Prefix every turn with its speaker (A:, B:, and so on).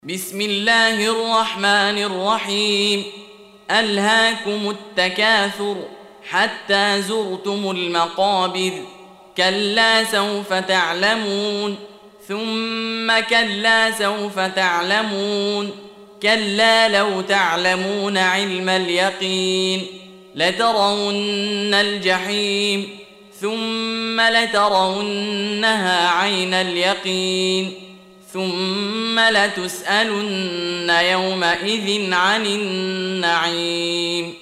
A: بسم الله الرحمن الرحيم. ألهاكم التكاثر حتى زرتم المقابر، كلا سوف تعلمون ثم كلا سوف تعلمون، كلا لو تعلمون علم اليقين لترون الجحيم ثم لترونها عين اليقين ثم لتسألن يومئذ عن النعيم.